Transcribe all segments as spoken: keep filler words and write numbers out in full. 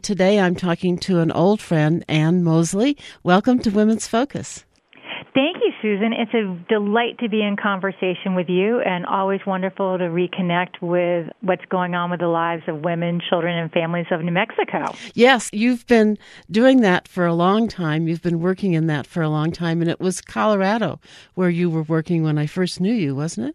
today I'm talking to an old friend, Ann Mosley. Welcome to Women's Focus. Thank you, Susan. It's a delight to be in conversation with you, and always wonderful to reconnect with what's going on with the lives of women, children, and families of New Mexico. Yes, you've been doing that for a long time. You've been working in that for a long time, and it was Colorado where you were working when I first knew you, wasn't it?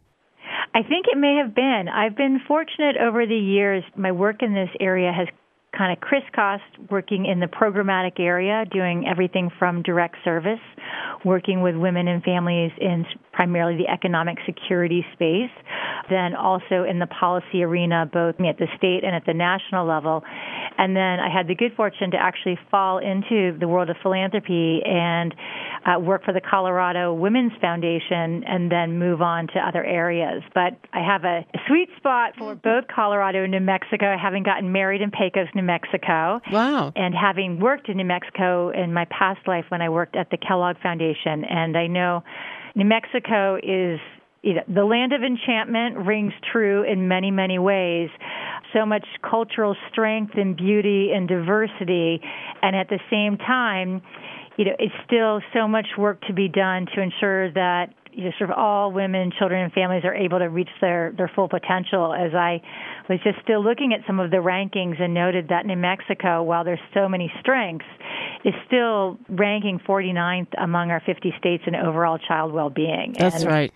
I think it may have been. I've been fortunate over the years. My work in this area has kind of crisscrossed, working in the programmatic area, doing everything from direct service, working with women and families in primarily the economic security space, then also in the policy arena, both at the state and at the national level. And then I had the good fortune to actually fall into the world of philanthropy and uh, work for the Colorado Women's Foundation and then move on to other areas. But I have a sweet spot for both Colorado and New Mexico, having gotten married in Pecos, New Mexico. Wow. And having worked in New Mexico in my past life when I worked at the Kellogg Foundation. And I know New Mexico is, you know, the land of enchantment, rings true in many, many ways. So much cultural strength and beauty and diversity. And at the same time, you know, it's still so much work to be done to ensure that, you know, sort of all women, children, and families are able to reach their, their full potential. As I was just still looking at some of the rankings and noted that New Mexico, while there's so many strengths, is still ranking forty-ninth among our fifty states in overall child well-being. That's and right.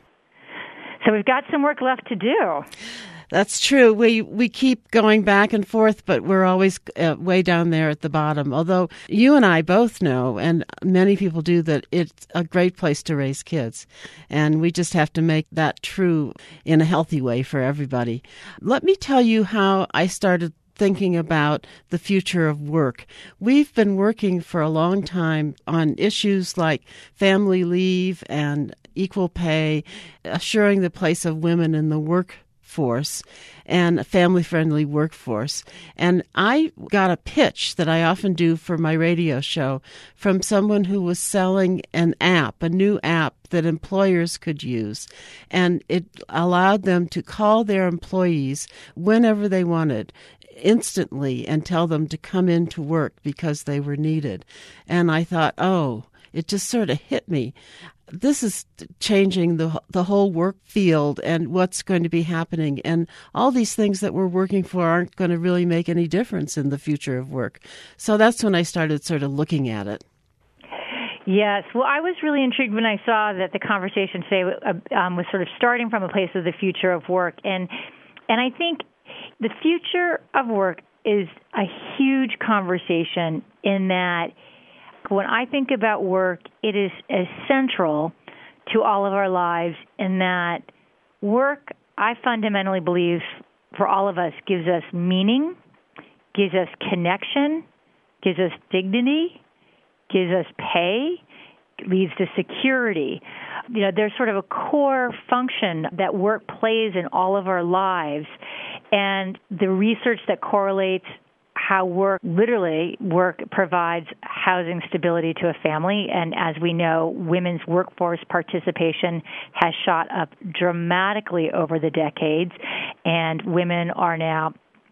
So we've got some work left to do. That's true. We we keep going back and forth, but we're always uh, way down there at the bottom. Although you and I both know, and many people do, that it's a great place to raise kids. And we just have to make that true in a healthy way for everybody. Let me tell you how I started thinking about the future of work. We've been working for a long time on issues like family leave and equal pay, assuring the place of women in the work force and a family-friendly workforce. And I got a pitch that I often do for my radio show from someone who was selling an app, a new app that employers could use. And it allowed them to call their employees whenever they wanted, instantly, and tell them to come into work because they were needed. And I thought, oh, it just sort of hit me. This is changing the the whole work field and what's going to be happening. And all these things that we're working for aren't going to really make any difference in the future of work. So that's when I started sort of looking at it. Yes. Well, I was really intrigued when I saw that the conversation today um, was sort of starting from a place of the future of work. And and I think the future of work is a huge conversation in that when I think about work, it is as central to all of our lives in that work, I fundamentally believe, for all of us, gives us meaning, gives us connection, gives us dignity, gives us pay, leads to security. You know, there's sort of a core function that work plays in all of our lives, and the research that correlates how work, literally work, provides housing stability to a family. And as we know, women's workforce participation has shot up dramatically over the decades, and women are now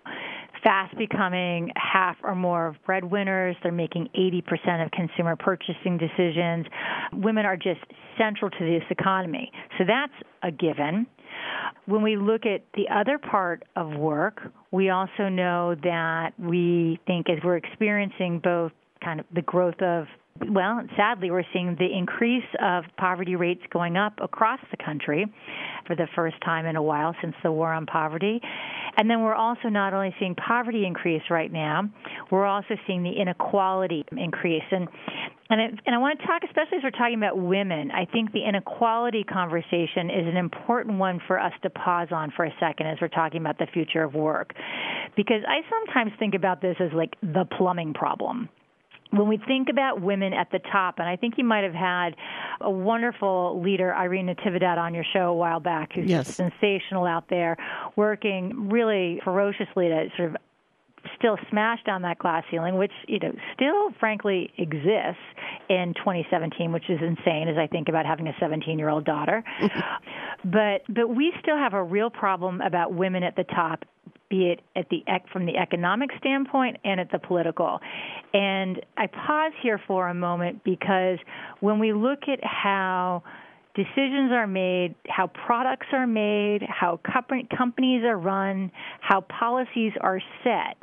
fast becoming half or more of breadwinners. They're making eighty percent of consumer purchasing decisions. Women are just central to this economy. So that's a given. When we look at the other part of work, we also know that we think as we're experiencing both kind of the growth of, well, sadly, we're seeing the increase of poverty rates going up across the country for the first time in a while since the war on poverty. And then we're also not only seeing poverty increase right now, we're also seeing the inequality increase. And and, it, and I want to talk, especially as we're talking about women, I think the inequality conversation is an important one for us to pause on for a second as we're talking about the future of work. Because I sometimes think about this as like the plumbing problem. When we think about women at the top, and I think you might have had a wonderful leader, Irene Natividad, on your show a while back, who's yes. sensational out there, working really ferociously to sort of still smash down that glass ceiling, which, you know, still, frankly, exists in twenty seventeen, which is insane as I think about having a seventeen-year-old daughter. but but we still have a real problem about women at the top be it at the from the economic standpoint and at the political. And I pause here for a moment because when we look at how decisions are made, how products are made, how companies are run, how policies are set,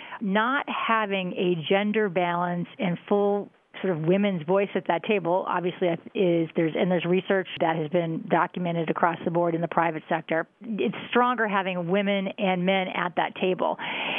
not having a gender balance and full sort of women's voice at that table, obviously, is there's and there's research that has been documented across the board in the private sector. It's stronger having women and men at that table.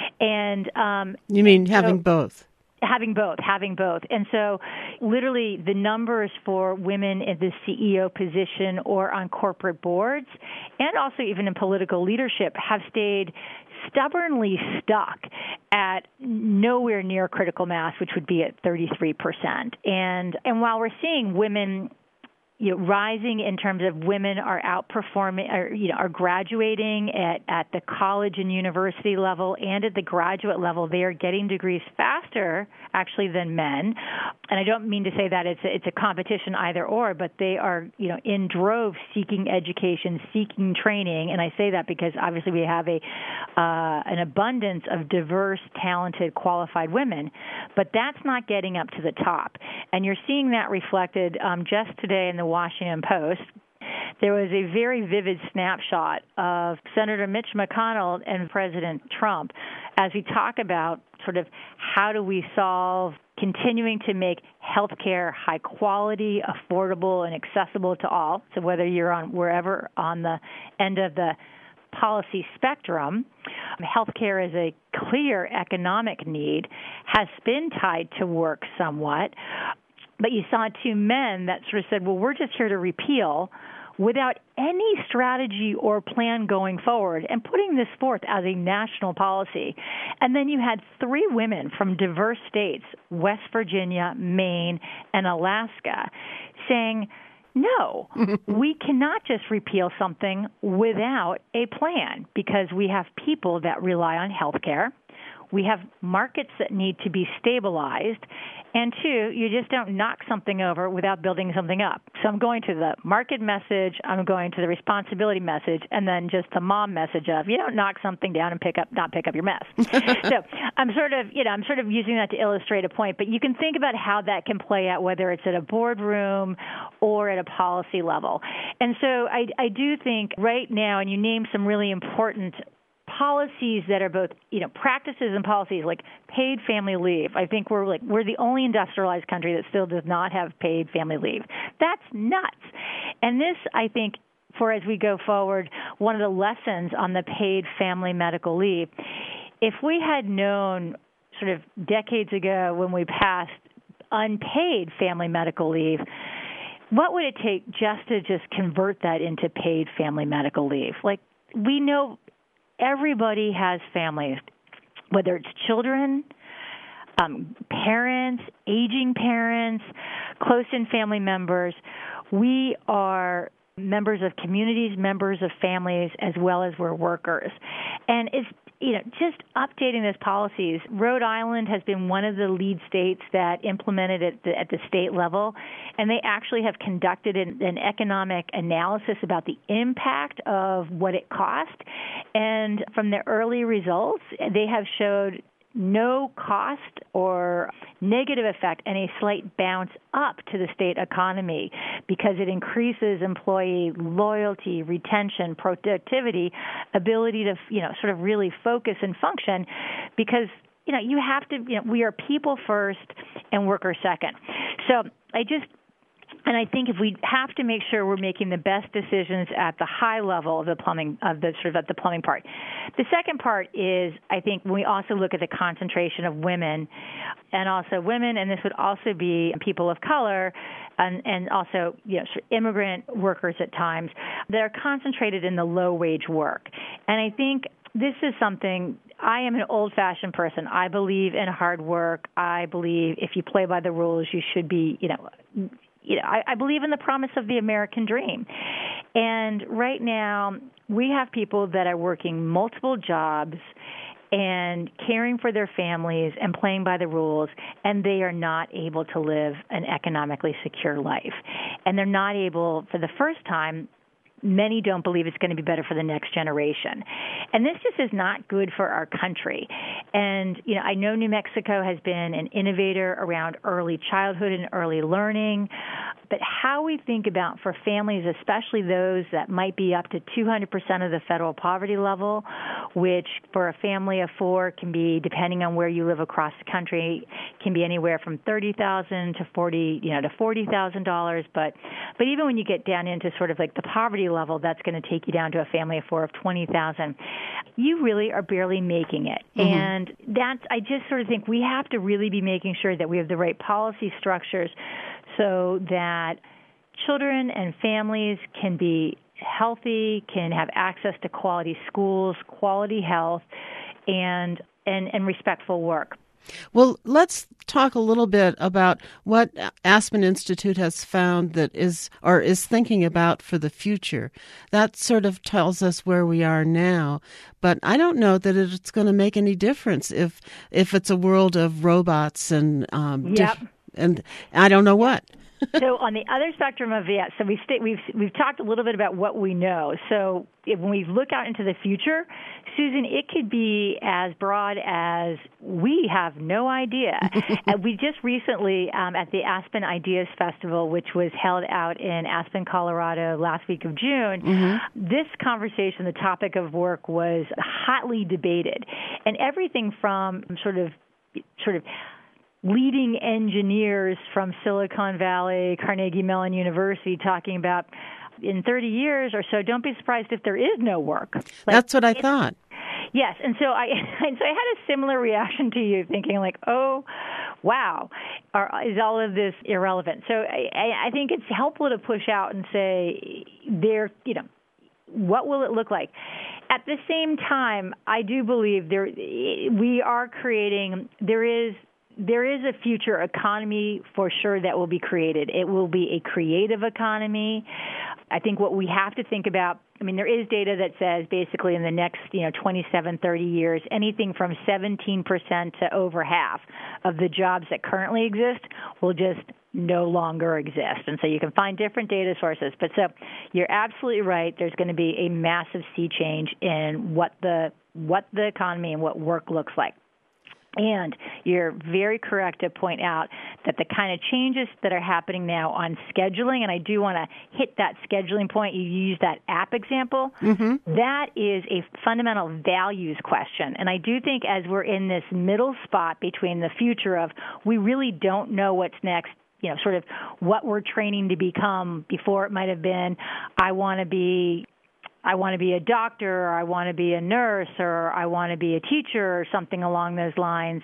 And um, you mean having so, both? Having both, having both. And so literally the numbers for women in the C E O position or on corporate boards and also even in political leadership have stayed stubbornly stuck at nowhere near critical mass, which would be at thirty-three percent. And and while we're seeing women you know, rising in terms of women are outperforming, or, you know, are graduating at, at the college and university level and at the graduate level. They are getting degrees faster, actually, than men. And I don't mean to say that it's a, it's a competition either or, but they are, you know, in droves seeking education, seeking training. And I say that because obviously we have a uh, an abundance of diverse, talented, qualified women, but that's not getting up to the top. And you're seeing that reflected um, just today in the Washington Post. There was a very vivid snapshot of Senator Mitch McConnell and President Trump as we talk about sort of how do we solve continuing to make health care high quality, affordable, and accessible to all. So whether you're on wherever on the end of the policy spectrum, healthcare is a clear economic need, has been tied to work somewhat. But you saw two men that sort of said, well, we're just here to repeal without any strategy or plan going forward and putting this forth as a national policy. And then you had three women from diverse states, West Virginia, Maine, and Alaska, saying, no, we cannot just repeal something without a plan because we have people that rely on health care. We have markets that need to be stabilized. And two, you just don't knock something over without building something up. So I'm going to the market message, I'm going to the responsibility message, and then just the mom message of you don't knock something down and pick up, not pick up your mess. So I'm sort of, you know, I'm sort of using that to illustrate a point. But you can think about how that can play out, whether it's at a boardroom or at a policy level. And so I, I do think right now, and you named some really important policies that are both, you know, practices and policies like paid family leave. I think we're like we're the only industrialized country that still does not have paid family leave. That's nuts. And this, I think, for as we go forward, one of the lessons on the paid family medical leave, if we had known sort of decades ago when we passed unpaid family medical leave, what would it take just to just convert that into paid family medical leave? Like, we know everybody has families, whether it's children, um, parents, aging parents, close-in family members. We are members of communities, members of families, as well as we're workers. And it's, you know, just updating those policies. Rhode Island has been one of the lead states that implemented it at the, at the state level, and they actually have conducted an, an economic analysis about the impact of what it cost. And from the early results, they have showed no cost or negative effect and a slight bounce up to the state economy because it increases employee loyalty, retention, productivity, ability to, you know, sort of really focus and function because, you know, you have to, you know, we are people first and workers second. So I just, And I think if we have to make sure we're making the best decisions at the high level of the plumbing, of the sort of at the plumbing part. The second part is, I think, when we also look at the concentration of women, and also women, and this would also be people of color, and, and also, you know, sort of immigrant workers at times that are concentrated in the low-wage work. And I think this is something. I am an old-fashioned person. I believe in hard work. I believe if you play by the rules, you should be, you know. You know, I, I believe in the promise of the American dream. And right now, we have people that are working multiple jobs and caring for their families and playing by the rules, and they are not able to live an economically secure life. And they're not able, for the first time, many don't believe it's going to be better for the next generation. And this just is not good for our country. And, you know, I know New Mexico has been an innovator around early childhood and early learning, but how we think about for families, especially those that might be up to two hundred percent of the federal poverty level, which for a family of four can be, depending on where you live across the country, can be anywhere from thirty thousand dollars to forty, you know, to forty thousand dollars. But but even when you get down into sort of like the poverty level, that's going to take you down to a family of four of twenty thousand dollars. You really are barely making it. Mm-hmm. And that's, I just sort of think we have to really be making sure that we have the right policy structures so that children and families can be healthy, can have access to quality schools, quality health, and and, and respectful work. Well, let's talk a little bit about what Aspen Institute has found that is or is thinking about for the future. That sort of tells us where we are now, but I don't know that it's going to make any difference if if it's a world of robots and um, yep. diff- and I don't know what. So on the other spectrum of that, so we've, st- we've we've talked a little bit about what we know. So if, when we look out into the future, Susan, it could be as broad as we have no idea. And we just recently, um, at the Aspen Ideas Festival, which was held out in Aspen, Colorado, last week of June, mm-hmm. this conversation, the topic of work, was hotly debated, and everything from sort of sort of leading engineers from Silicon Valley, Carnegie Mellon University, talking about in thirty years or so, don't be surprised if there is no work. Like, that's what I thought. Yes, and so I and so I had a similar reaction to you, thinking like, oh, wow, are, is all of this irrelevant? So I, I think it's helpful to push out and say, there, you know, what will it look like? At the same time, I do believe there we are creating. There is. There is a future economy for sure that will be created. It will be a creative economy. I think what we have to think about, I mean, there is data that says basically in the next, you know, twenty-seven, thirty years, anything from seventeen percent to over half of the jobs that currently exist will just no longer exist. And so you can find different data sources. But so you're absolutely right. There's going to be a massive sea change in what the what the economy and what work looks like. And you're very correct to point out that the kind of changes that are happening now on scheduling, and I do want to hit that scheduling point. You used that app example. Mm-hmm. That is a fundamental values question. And I do think as we're in this middle spot between the future of we really don't know what's next, you know, sort of what we're training to become before it might have been, I want to be I want to be a doctor, or I want to be a nurse, or I want to be a teacher, or something along those lines.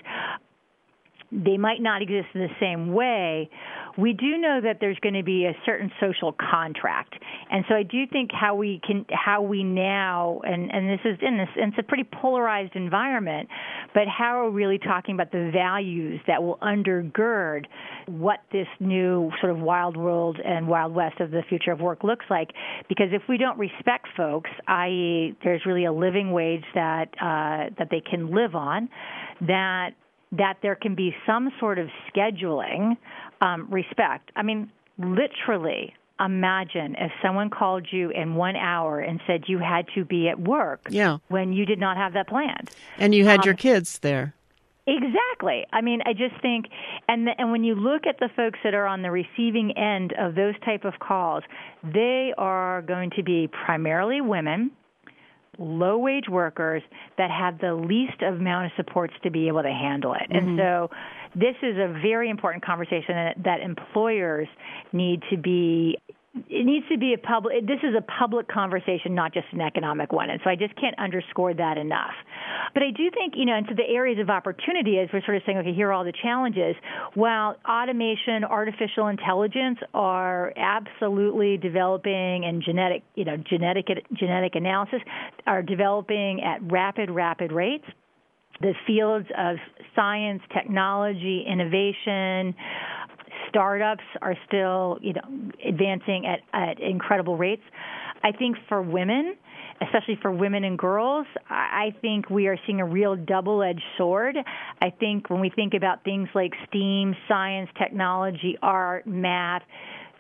They might not exist in the same way. We do know that there's going to be a certain social contract. And so I do think how we can, how we now, and, and this is in this, and it's a pretty polarized environment, but how are we really talking about the values that will undergird what this new sort of wild world and wild west of the future of work looks like? Because if we don't respect folks, that is there's really a living wage that uh, that they can live on, that that there can be some sort of scheduling um, respect. I mean, literally, imagine if someone called you in one hour and said you had to be at work yeah. when you did not have that planned. And you had um, your kids there. Exactly. I mean, I just think, and the, and when you look at the folks that are on the receiving end of those type of calls, they are going to be primarily women, low-wage workers that have the least amount of supports to be able to handle it. Mm-hmm. And so this is a very important conversation that, that employers need to be It needs to be a public, this is a public conversation, not just an economic one. And so I just can't underscore that enough. But I do think, you know, into the areas of opportunity, as we're sort of saying, okay, here are all the challenges, while automation, artificial intelligence are absolutely developing, and genetic, you know, genetic, genetic analysis are developing at rapid, rapid rates. The fields of science, technology, innovation, startups are still, you know, advancing at, at incredible rates. I think for women, especially for women and girls, I think we are seeing a real double-edged sword. I think when we think about things like STEAM, science, technology, art, math,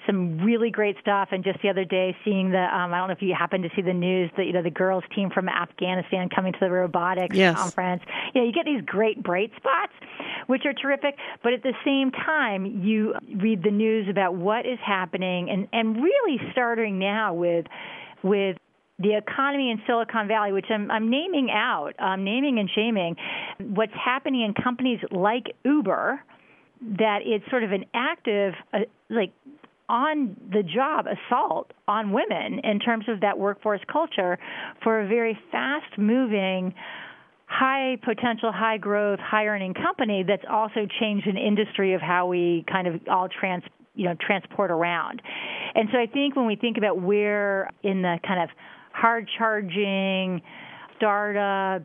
some really great stuff. And just the other day, seeing the, um, I don't know if you happen to see the news, that, you know, the girls team from Afghanistan coming to the robotics yes. conference. You know, you get these great bright spots, which are terrific. But at the same time, you read the news about what is happening, and, and really starting now with with the economy in Silicon Valley, which I'm, I'm naming out, um, naming and shaming, what's happening in companies like Uber, that it's sort of an active, uh, like, on-the-job assault on women in terms of that workforce culture for a very fast-moving, high-potential, high-growth, high-earning company that's also changed an industry of how we kind of all trans, you know, transport around. And so I think when we think about where in the kind of hard-charging startups,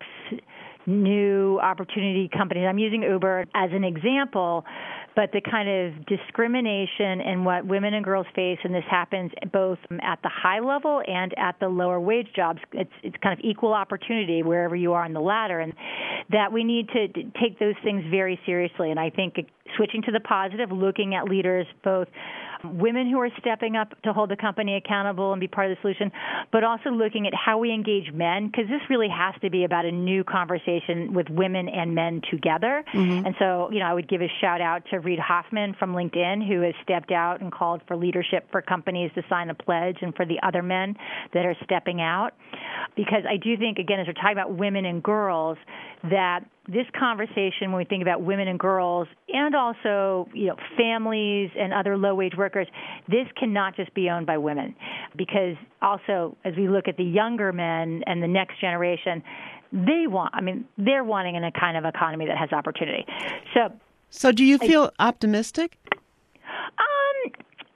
new opportunity companies, I'm using Uber as an example, but the kind of discrimination and what women and girls face, and this happens both at the high level and at the lower wage jobs. It's it's kind of equal opportunity wherever you are on the ladder, and that we need to take those things very seriously. And I think switching to the positive, looking at leaders, both women who are stepping up to hold the company accountable and be part of the solution, but also looking at how we engage men, because this really has to be about a new conversation with women and men together. Mm-hmm. And so, you know, I would give a shout out to Reid Hoffman from LinkedIn, who has stepped out and called for leadership for companies to sign a pledge, and for the other men that are stepping out. Because I do think, again, as we're talking about women and girls, that this conversation, when we think about women and girls, and also, you know, families and other low-wage workers, this cannot just be owned by women. Because also, as we look at the younger men and the next generation, they want, I mean, they're wanting in a kind of economy that has opportunity. So, so do you feel I, optimistic? Um,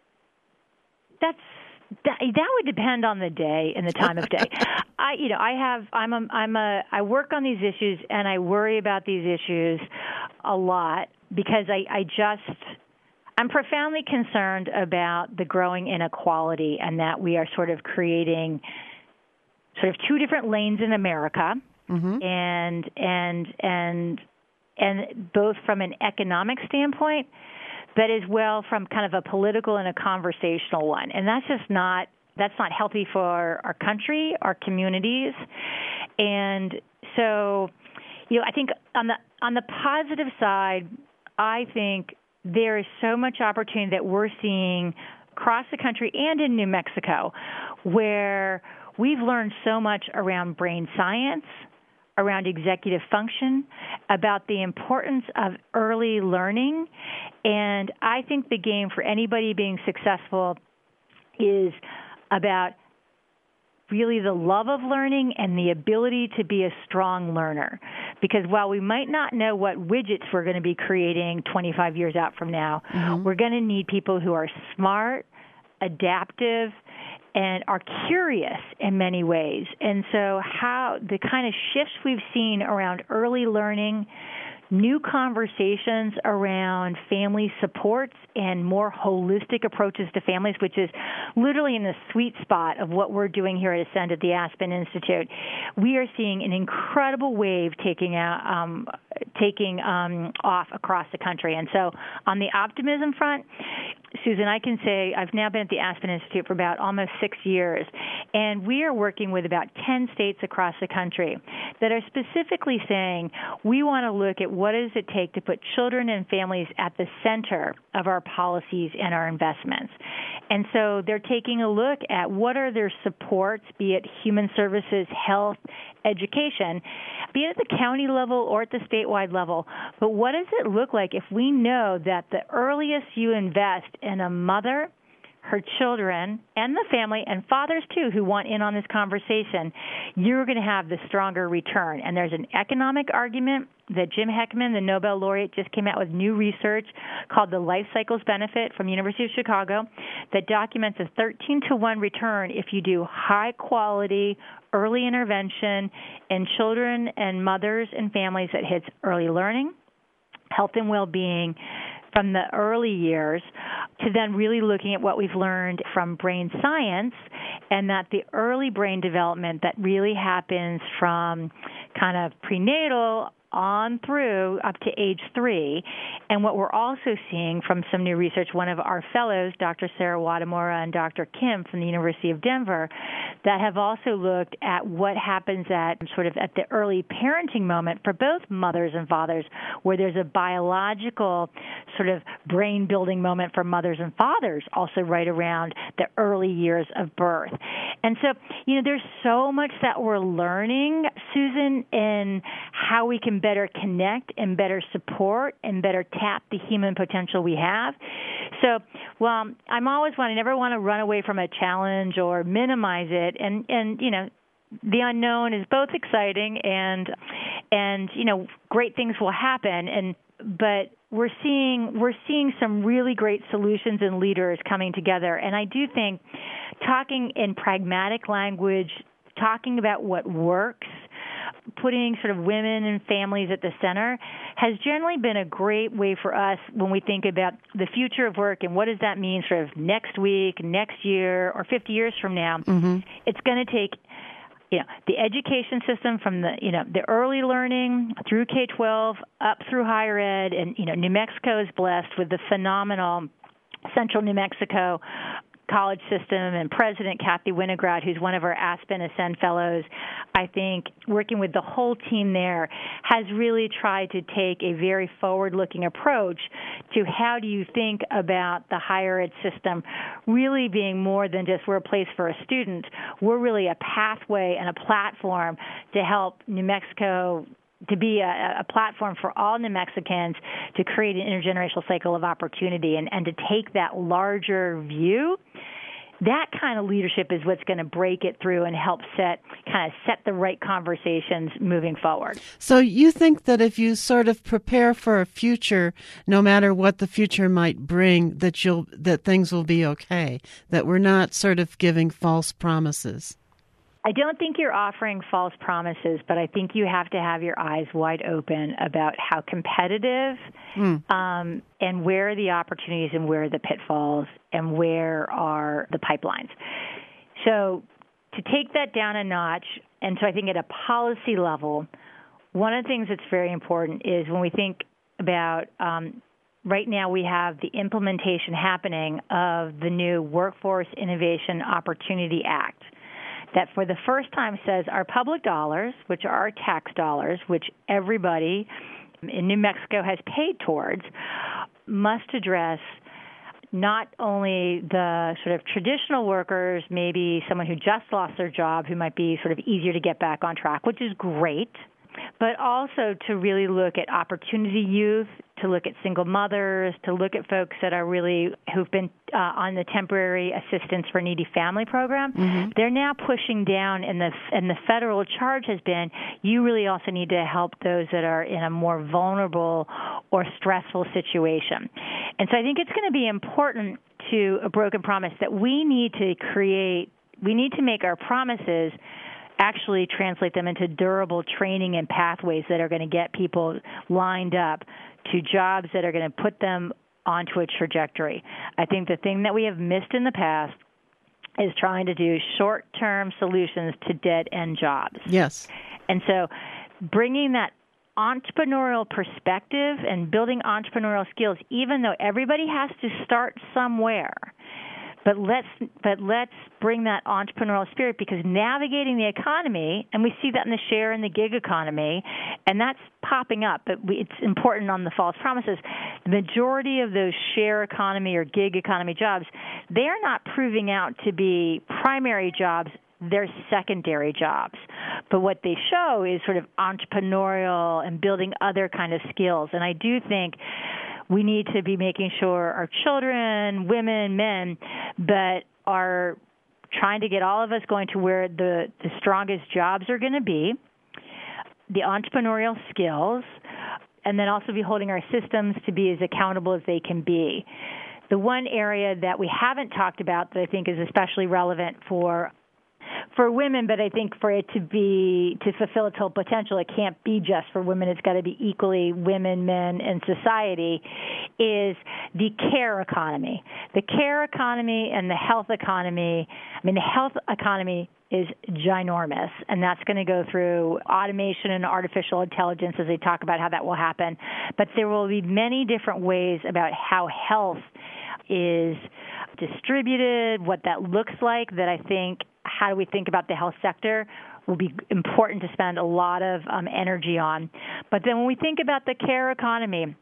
that's That, that would depend on the day and the time of day. I, you know, I have, I'm a, I'm a, I work on these issues and I worry about these issues a lot because I, I just, I'm profoundly concerned about the growing inequality, and that we are sort of creating sort of two different lanes in America, mm-hmm. and and and and both from an economic standpoint, but as well from kind of a political and a conversational one. And that's just not, that's not healthy for our country, our communities. And so, you know, I think on the on the positive side, I think there is so much opportunity that we're seeing across the country and in New Mexico, where we've learned so much around brain science, around executive function, about the importance of early learning. And I think the game for anybody being successful is about really the love of learning and the ability to be a strong learner. Because while we might not know what widgets we're going to be creating twenty-five years out from now, mm-hmm. we're going to need people who are smart, adaptive, and are curious in many ways. And so how the kind of shifts we've seen around early learning, new conversations around family supports and more holistic approaches to families, which is literally in the sweet spot of what we're doing here at Ascend at the Aspen Institute. We are seeing an incredible wave taking out, um, taking um, off across the country. And so on the optimism front, Susan, I can say I've now been at the Aspen Institute for about almost six years, and we are working with about ten states across the country that are specifically saying we want to look at what does it take to put children and families at the center of our policies and our investments. And so they're taking a look at what are their supports, be it human services, health, education, be it at the county level or at the statewide level. But what does it look like if we know that the earliest you invest in a mother, her children, and the family, and fathers, too, who want in on this conversation, you're going to have the stronger return. And there's an economic argument that Jim Heckman, the Nobel laureate, just came out with new research called the Life Cycles Benefit from University of Chicago that documents a thirteen to one return if you do high-quality early intervention in children and mothers and families that hits early learning, health and well-being, from the early years, to then really looking at what we've learned from brain science, and that the early brain development that really happens from kind of prenatal on through up to age three. And what we're also seeing from some new research, one of our fellows, Doctor Sarah Wadamura and Doctor Kim from the University of Denver, that have also looked at what happens at sort of at the early parenting moment for both mothers and fathers, where there's a biological sort of brain-building moment for mothers and fathers, also right around the early years of birth. And so, you know, there's so much that we're learning, Susan, in how we can better connect and better support and better tap the human potential we have. So, well, I'm always one, I never want to run away from a challenge or minimize it. And, and you know, the unknown is both exciting and, and you know, great things will happen. And but we're seeing we're seeing some really great solutions and leaders coming together. And I do think talking in pragmatic language, talking about what works, putting sort of women and families at the center has generally been a great way for us when we think about the future of work and what does that mean sort of next week, next year, or fifty years from now. Mm-hmm. It's going to take, you know, the education system from the, you know, the early learning through K twelve up through higher ed. And, you know, New Mexico is blessed with the phenomenal Central New Mexico college system, and President Kathy Winograd, who's one of our Aspen Ascend Fellows, I think, working with the whole team there, has really tried to take a very forward-looking approach to how do you think about the higher ed system really being more than just we're a place for a student. We're really a pathway and a platform to help New Mexico to be a, a platform for all New Mexicans to create an intergenerational cycle of opportunity and, and to take that larger view. That kind of leadership is what's going to break it through and help set kind of set the right conversations moving forward. So you think that if you sort of prepare for a future, no matter what the future might bring, that you'll that things will be okay, that we're not sort of giving false promises? I don't think you're offering false promises, but I think you have to have your eyes wide open about how competitive mm. um, and where are the opportunities and where are the pitfalls and where are the pipelines. So to take that down a notch, and so I think at a policy level, one of the things that's very important is when we think about um, right now we have the implementation happening of the new Workforce Innovation Opportunity Act, that for the first time says our public dollars, which are our tax dollars, which everybody in New Mexico has paid towards, must address not only the sort of traditional workers, maybe someone who just lost their job who might be sort of easier to get back on track, which is great, but also to really look at opportunity youth, to look at single mothers, to look at folks that are really who've been uh, on the temporary assistance for needy family program. Mm-hmm. They're now pushing down, and the and the federal charge has been you really also need to help those that are in a more vulnerable or stressful situation. And so I think it's going to be important to a broken promise that we need to create. We need to make our promises actually translate them into durable training and pathways that are going to get people lined up to jobs that are going to put them onto a trajectory. I think the thing that we have missed in the past is trying to do short-term solutions to dead-end jobs. Yes. And so bringing that entrepreneurial perspective and building entrepreneurial skills, even though everybody has to start somewhere, But let's but let's bring that entrepreneurial spirit, because navigating the economy, and we see that in the share and the gig economy, and that's popping up, but we, it's important on the false promises. The majority of those share economy or gig economy jobs, they're not proving out to be primary jobs. They're secondary jobs. But what they show is sort of entrepreneurial and building other kind of skills. And I do think we need to be making sure our children, women, men, but are trying to get all of us going to where the, the strongest jobs are going to be, the entrepreneurial skills, and then also be holding our systems to be as accountable as they can be. The one area that we haven't talked about that I think is especially relevant for for women, but I think for it to be, to fulfill its whole potential, it can't be just for women. It's got to be equally women, men, and society, is the care economy. The care economy and the health economy, I mean, the health economy is ginormous, and that's going to go through automation and artificial intelligence as they talk about how that will happen. But there will be many different ways about how health is distributed, what that looks like, that I think, how do we think about the health sector will be important to spend a lot of um, energy on. But then when we think about the care economy,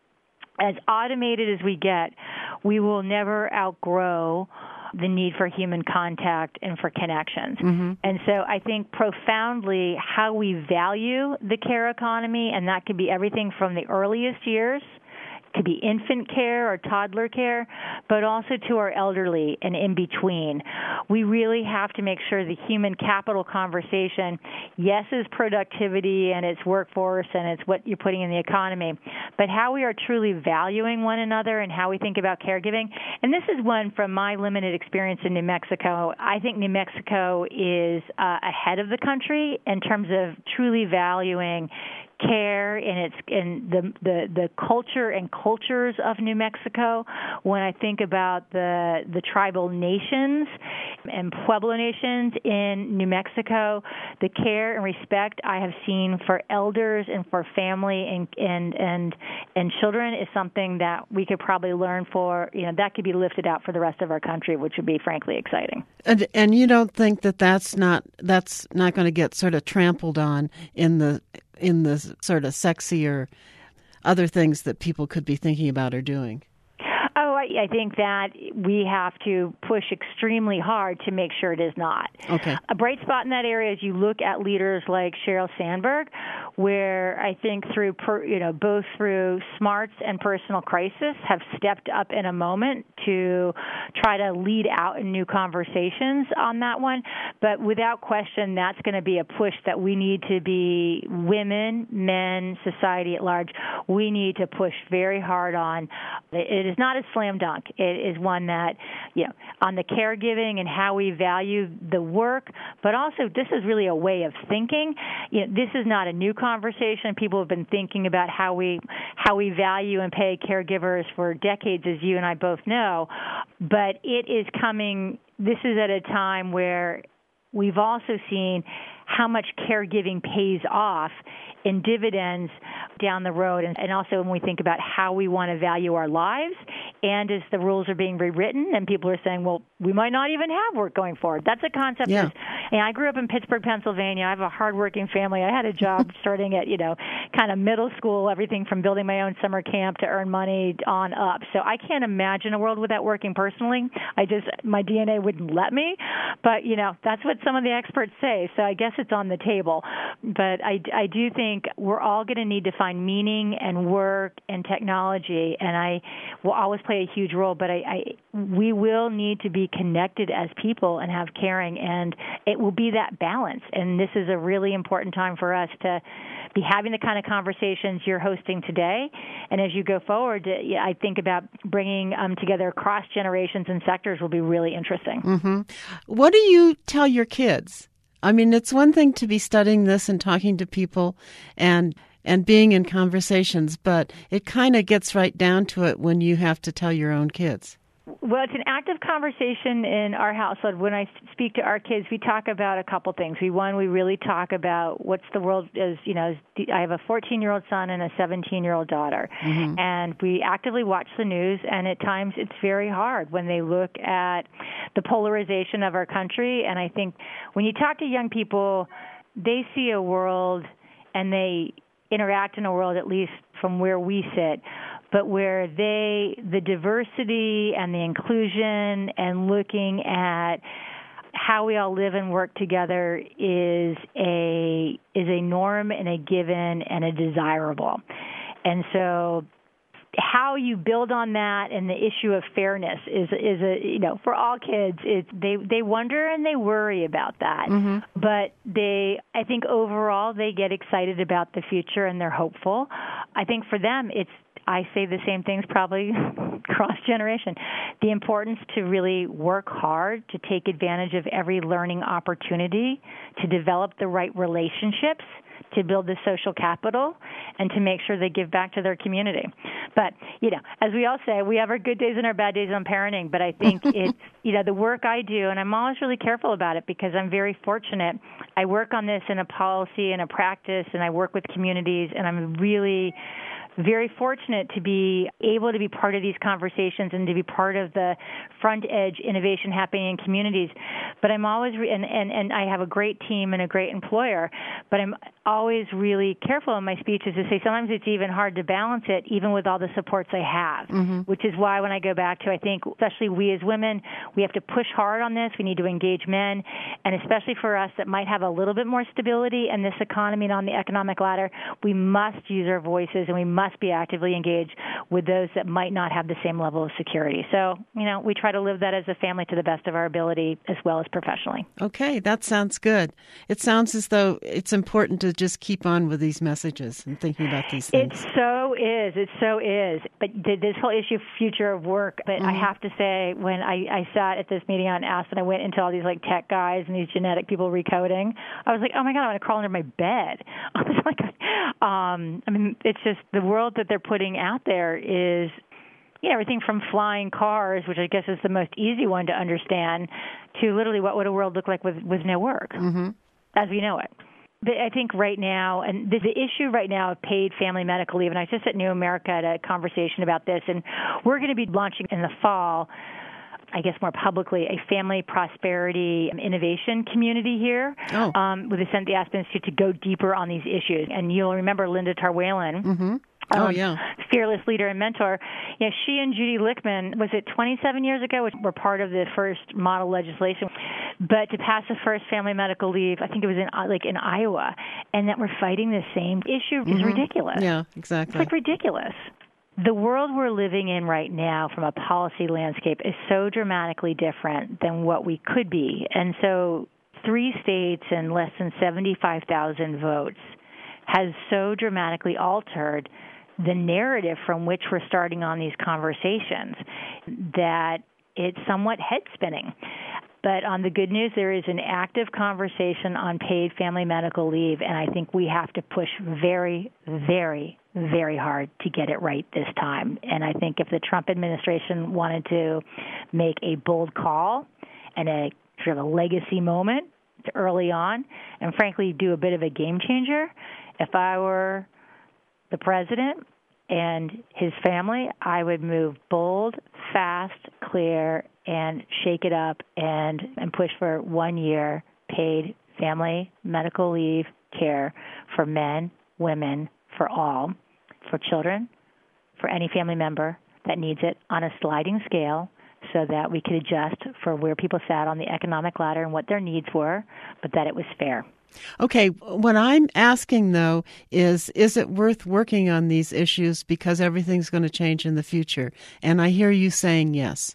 as automated as we get, we will never outgrow the need for human contact and for connections. Mm-hmm. And so I think profoundly how we value the care economy, and that could be everything from the earliest years, could be infant care or toddler care, but also to our elderly and in between. We really have to make sure the human capital conversation, yes, is productivity and it's workforce and it's what you're putting in the economy, but how we are truly valuing one another and how we think about caregiving. And this is one from my limited experience in New Mexico. I think New Mexico is uh, ahead of the country in terms of truly valuing care and its in the, the the culture and cultures of New Mexico. When I think about the the tribal nations and Pueblo nations in New Mexico, the care and respect I have seen for elders and for family and and and and children is something that we could probably learn for. You know, that could be lifted out for the rest of our country, which would be frankly exciting. And and you don't think that that's not that's not going to get sort of trampled on in the in the sort of sexier other things that people could be thinking about or doing? Oh, I, I think that we have to push extremely hard to make sure it is not. Okay. A bright spot in that area is you look at leaders like Sheryl Sandberg, where I think through, per, you know, both through smarts and personal crisis have stepped up in a moment to try to lead out in new conversations on that one. But without question, that's going to be a push that we need to be, women, men, society at large, we need to push very hard on. It is not a slam dunk. It is one that, you know, on the caregiving and how we value the work, but also this is really a way of thinking. You know, this is not a new conversation. People have been thinking about how we how we value and pay caregivers for decades, as you and I both know. But it is coming. This is at a time where we've also seen how much caregiving pays off in dividends down the road, and, and also when we think about how we want to value our lives, and as the rules are being rewritten and people are saying, well, we might not even have work going forward. That's a concept. Yeah. That's, and I grew up in Pittsburgh, Pennsylvania. I have a hardworking family. I had a job starting at, you know, kind of middle school, everything from building my own summer camp to earn money on up. So I can't imagine a world without working personally. I just, my D N A wouldn't let me. But, you know, that's what some of the experts say. So I guess it's on the table. But I, I do think we're all going to need to find meaning and work and technology, and I will always play a huge role, but I, I we will need to be connected as people and have caring, and it will be that balance. And this is a really important time for us to be having the kind of conversations you're hosting today. And as you go forward, I think about bringing um, together across generations and sectors will be really interesting. Mm-hmm. What do you tell your kids? I mean, it's one thing to be studying this and talking to people and and being in conversations, but it kind of gets right down to it when you have to tell your own kids. Well, it's an active conversation in our household. When I speak to our kids, we talk about a couple things. We one, we really talk about what's the world is. You know, I have a fourteen-year-old son and a seventeen-year-old daughter, mm-hmm. and we actively watch the news. And at times, it's very hard when they look at the polarization of our country. And I think when you talk to young people, they see a world, and they interact in a world, at least from where we sit, but where they, the diversity and the inclusion and looking at how we all live and work together is a is a norm and a given and a desirable. And so how you build on that and the issue of fairness is is a, you know, for all kids, it's they they wonder and they worry about that. Mm-hmm. But they, I think overall they get excited about the future and they're hopeful. I think for them it's, I say the same things probably cross-generation. The importance to really work hard, to take advantage of every learning opportunity, to develop the right relationships, to build this social capital and to make sure they give back to their community. But, you know, as we all say, we have our good days and our bad days on parenting, but I think it's, you know, the work I do, and I'm always really careful about it because I'm very fortunate. I work on this in a policy and a practice, and I work with communities, and I'm really very fortunate to be able to be part of these conversations and to be part of the front edge innovation happening in communities. But I'm always, re- and, and, and I have a great team and a great employer, but I'm always really careful in my speeches to say sometimes it's even hard to balance it even with all the supports I have, mm-hmm. which is why when I go back to, I think, especially we as women, we have to push hard on this. We need to engage men, and especially for us that might have a little bit more stability in this economy and on the economic ladder, we must use our voices and we must must be actively engaged with those that might not have the same level of security. So, you know, we try to live that as a family to the best of our ability as well as professionally. Okay, that sounds good. It sounds as though it's important to just keep on with these messages and thinking about these things. It so is. It so is. But this whole issue of future of work, but mm-hmm. I have to say, when I, I sat at this meeting on Aspen, I went into all these like tech guys and these genetic people recoding. I was like, oh my God, I'm going to crawl under my bed. I was like, um, I mean, it's just the world that they're putting out there is, you know, everything from flying cars, which I guess is the most easy one to understand, to literally what would a world look like with, with no work, mm-hmm. as we know it. But I think right now, and the, the issue right now of paid family medical leave, and I was just at New America at a conversation about this, and we're going to be launching in the fall, I guess more publicly, a family prosperity innovation community here oh. um, with the the Aspen Institute to go deeper on these issues. And you'll remember Linda Tarwalen. Mm-hmm. Oh, um, yeah. Fearless leader and mentor. You know, she and Judy Lichtman, was it twenty-seven years ago, which were part of the first model legislation, but to pass the first family medical leave, I think it was in like in Iowa, and that we're fighting the same issue mm-hmm. is ridiculous. Yeah, exactly. It's like ridiculous. The world we're living in right now from a policy landscape is so dramatically different than what we could be. And so three states and less than seventy-five thousand votes has so dramatically altered the narrative from which we're starting on these conversations that it's somewhat head-spinning. But on the good news, there is an active conversation on paid family medical leave, and I think we have to push very, very, very hard to get it right this time. And I think if the Trump administration wanted to make a bold call and a sort of a legacy moment early on, and frankly do a bit of a game changer, if I were the president and his family, I would move bold, fast, clear, and shake it up and, and push for one year paid family medical leave care for men, women, for all, for children, for any family member that needs it on a sliding scale so that we could adjust for where people sat on the economic ladder and what their needs were, but that it was fair. Okay, what I'm asking, though, is, is it worth working on these issues because everything's going to change in the future? And I hear you saying yes.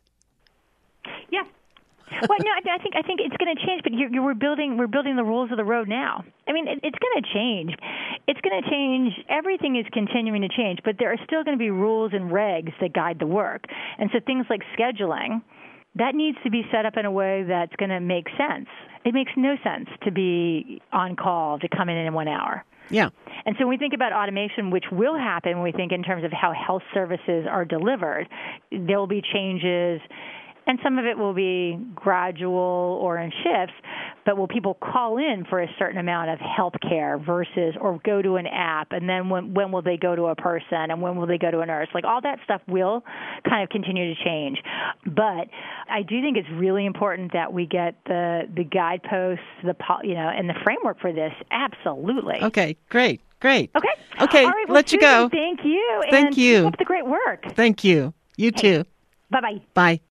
Yeah. Well, no, I think I think it's going to change, but you're, you're, we're building we're building the rules of the road now. I mean, it, it's going to change. It's going to change. Everything is continuing to change, but there are still going to be rules and regs that guide the work. And so things like scheduling, that needs to be set up in a way that's going to make sense. It makes no sense to be on call to come in in one hour. Yeah. And so when we think about automation, which will happen when we think in terms of how health services are delivered, there will be changes, and some of it will be gradual or in shifts, but will people call in for a certain amount of health care versus, or go to an app, and then when, when will they go to a person, and when will they go to a nurse? Like, all that stuff will kind of continue to change. But I do think it's really important that we get the, the guideposts, the you know, and the framework for this. Absolutely. Okay, great, great. Okay. Okay, all right, well, let Susan, you go. Thank you. Thank and you. Keep up the great work. Thank you. You hey. Too. Bye-bye. Bye.